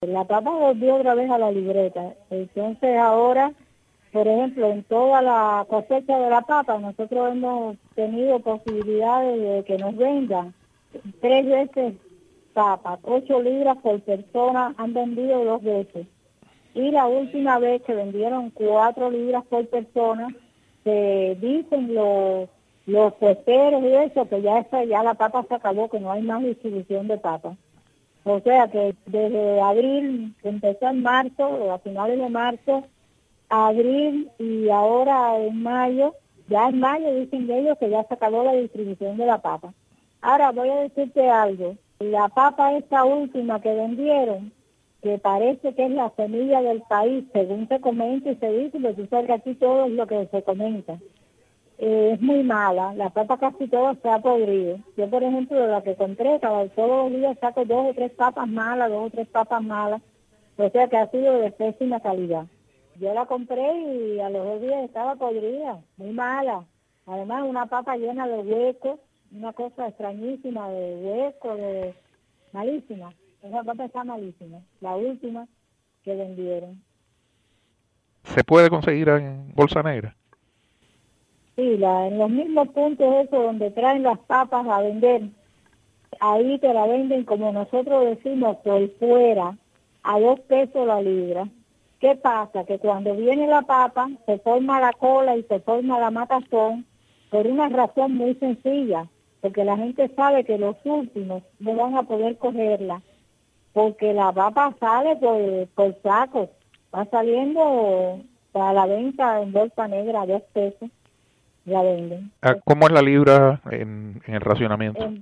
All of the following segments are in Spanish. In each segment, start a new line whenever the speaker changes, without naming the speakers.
La papa volvió otra vez a la libreta. Entonces ahora, por ejemplo, en toda la cosecha de la papa, nosotros hemos tenido posibilidades de que nos vendan 3 veces papa, 8 libras por persona, han vendido 2 veces. Y la última vez que vendieron 4 libras por persona, se dicen los puesteros y eso, que ya la papa se acabó, que no hay más distribución de papa. O sea que desde abril, que empezó en marzo, o a finales de marzo, abril y ahora en mayo, ya en mayo dicen ellos que ya se acabó la distribución de la papa. Ahora voy a decirte algo, la papa esta última que vendieron, que parece que es la semilla del país, según se comenta y se dice, pero tú sabes que aquí todo es lo que se comenta. Es muy mala, la papa casi toda se ha podrido. Yo, por ejemplo, de la que compré, todos los días saco 2 o 3 papas malas, o sea que ha sido de pésima calidad. Yo la compré y a los 2 días estaba podrida, muy mala. Además, una papa llena de huecos, una cosa extrañísima de huecos, malísima. Esa papa está malísima, la última que vendieron.
¿Se puede conseguir en bolsa negra?
Sí, en los mismos puntos esos donde traen las papas a vender, ahí te la venden, como nosotros decimos, por fuera, a 2 pesos la libra. ¿Qué pasa? Que cuando viene la papa, se forma la cola y se forma la matazón por una razón muy sencilla, porque la gente sabe que los últimos no van a poder cogerla, porque la papa sale por sacos, va saliendo para la venta en bolsa negra a 2 pesos. La venden.
¿Cómo es la libra en el racionamiento?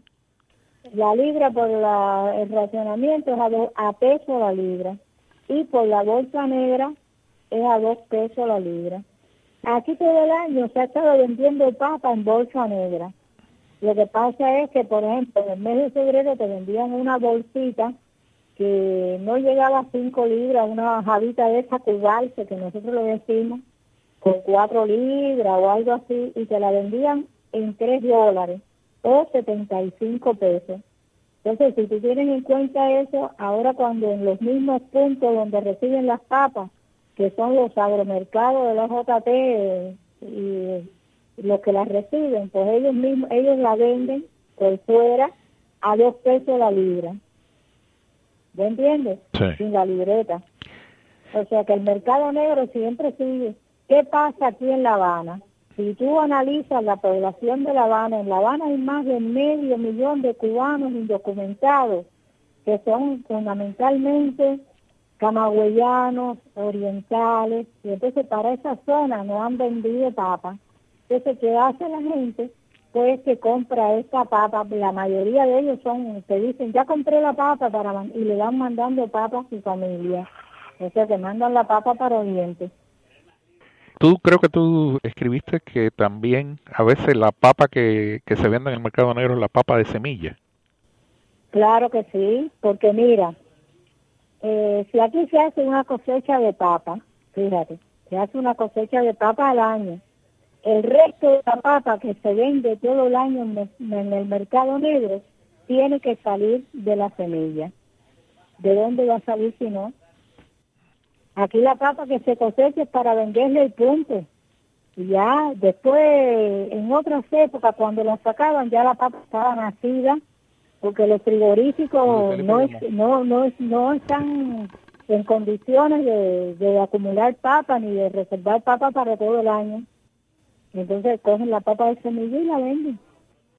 La libra por el racionamiento es a peso la libra y por la bolsa negra es a 2 pesos la libra. Aquí todo el año se ha estado vendiendo papa en bolsa negra. Lo que pasa es que, por ejemplo, en el mes de febrero te vendían una bolsita que no llegaba a 5 libras, una jabita de esa cubarse que nosotros lo decimos, con 4 libras o algo así, y te la vendían en $3 o 75 pesos. Entonces, si tú tienes en cuenta eso, ahora cuando en los mismos puntos donde reciben las papas, que son los agromercados de la JT y los que las reciben, pues ellos la venden por fuera a 2 pesos la libra. ¿Me entiendes?
Sí.
Sin la libreta. O sea que el mercado negro siempre sigue. ¿Qué pasa aquí en La Habana? Si tú analizas la población de La Habana, en La Habana hay más de 500,000 de cubanos indocumentados, que son fundamentalmente camagüeyanos, orientales, y entonces para esa zona no han vendido papa. Entonces, ¿qué hace la gente? Pues que compra esta papa, la mayoría de ellos te dicen, ya compré la papa, y le van mandando papas a su familia. O sea, que mandan la papa para Oriente.
Creo que tú escribiste que también a veces la papa que se vende en el mercado negro es la papa de semilla.
Claro que sí, porque mira, si aquí se hace una cosecha de papa, fíjate, se hace una cosecha de papa al año, el resto de la papa que se vende todo el año en el mercado negro tiene que salir de la semilla. ¿De dónde va a salir si no? Aquí la papa que se cosecha es para venderle el punto. Y ya después, en otras épocas, cuando la sacaban, ya la papa estaba nacida, porque los frigoríficos no están en condiciones de acumular papa ni de reservar papa para todo el año. Entonces cogen la papa de semilla y la venden.